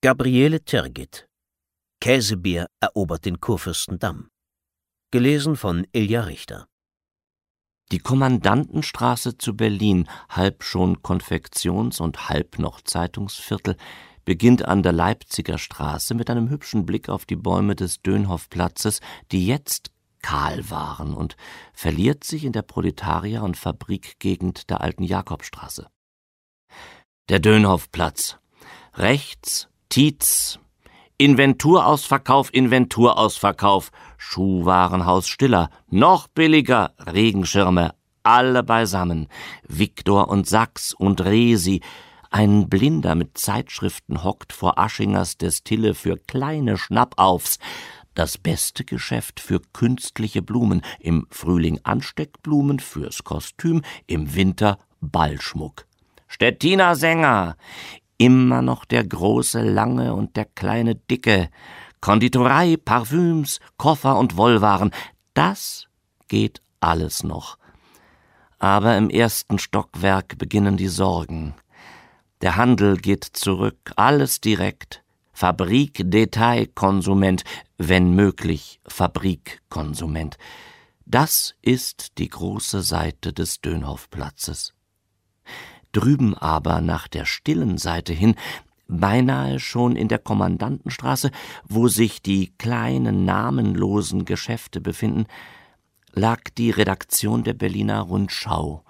Gabriele Tergit. Käsebier erobert den Kurfürstendamm. Gelesen von Ilja Richter. Die Kommandantenstraße zu Berlin, halb schon Konfektions- und halb noch Zeitungsviertel, beginnt an der Leipziger Straße mit einem hübschen Blick auf die Bäume des Dönhoff-Platzes, die jetzt kahl waren, und verliert sich in der Proletarier- und Fabrikgegend der alten Jakobstraße. Der Dönhoff-Platz. Rechts Tietz. Inventurausverkauf, Schuhwarenhaus Stiller, noch billiger, Regenschirme, alle beisammen, Viktor und Sachs und Resi. Ein Blinder mit Zeitschriften hockt vor Aschingers Destille für kleine Schnappaufs. Das beste Geschäft für künstliche Blumen, im Frühling Ansteckblumen fürs Kostüm, im Winter Ballschmuck. Stettiner Sänger, immer noch der große Lange und der kleine Dicke, Konditorei, Parfüms, Koffer und Wollwaren, das geht alles noch. Aber im ersten Stockwerk beginnen die Sorgen. Der Handel geht zurück, alles direkt. Fabrik-Detail-Konsument, wenn möglich Fabrikkonsument. Das ist die große Seite des Dönhoff-Platzes. Drüben aber nach der stillen Seite hin, beinahe schon in der Kommandantenstraße, wo sich die kleinen namenlosen Geschäfte befinden, lag die Redaktion der Berliner Rundschau.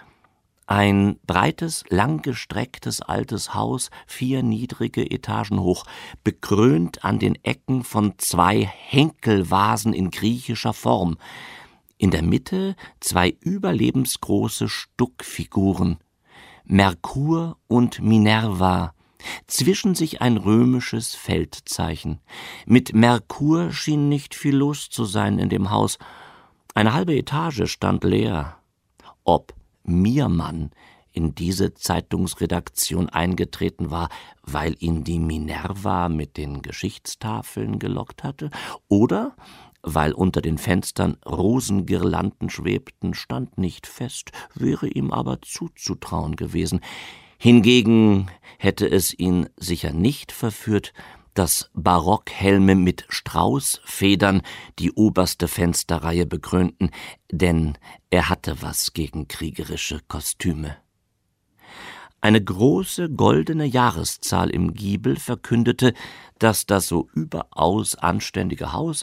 Ein breites, langgestrecktes altes Haus, 4 niedrige Etagen hoch, bekrönt an den Ecken von 2 Henkelvasen in griechischer Form. In der Mitte 2 überlebensgroße Stuckfiguren, Merkur und Minerva, zwischen sich ein römisches Feldzeichen. Mit Merkur schien nicht viel los zu sein in dem Haus. Eine halbe Etage stand leer. Ob Miermann in diese Zeitungsredaktion eingetreten war, weil ihn die Minerva mit den Geschichtstafeln gelockt hatte, oder weil unter den Fenstern Rosengirlanden schwebten, stand nicht fest, wäre ihm aber zuzutrauen gewesen. Hingegen hätte es ihn sicher nicht verführt, dass Barockhelme mit Straußfedern die oberste Fensterreihe bekrönten, denn er hatte was gegen kriegerische Kostüme. Eine große goldene Jahreszahl im Giebel verkündete, dass das so überaus anständige Haus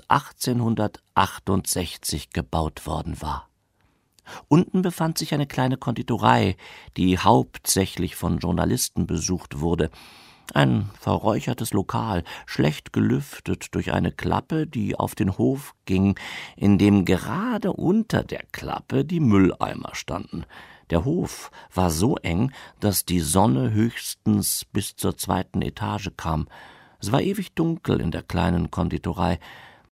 1868 gebaut worden war. Unten befand sich eine kleine Konditorei, die hauptsächlich von Journalisten besucht wurde. Ein verräuchertes Lokal, schlecht gelüftet durch eine Klappe, die auf den Hof ging, in dem gerade unter der Klappe die Mülleimer standen. Der Hof war so eng, dass die Sonne höchstens bis zur 2. Etage kam. Es war ewig dunkel in der kleinen Konditorei.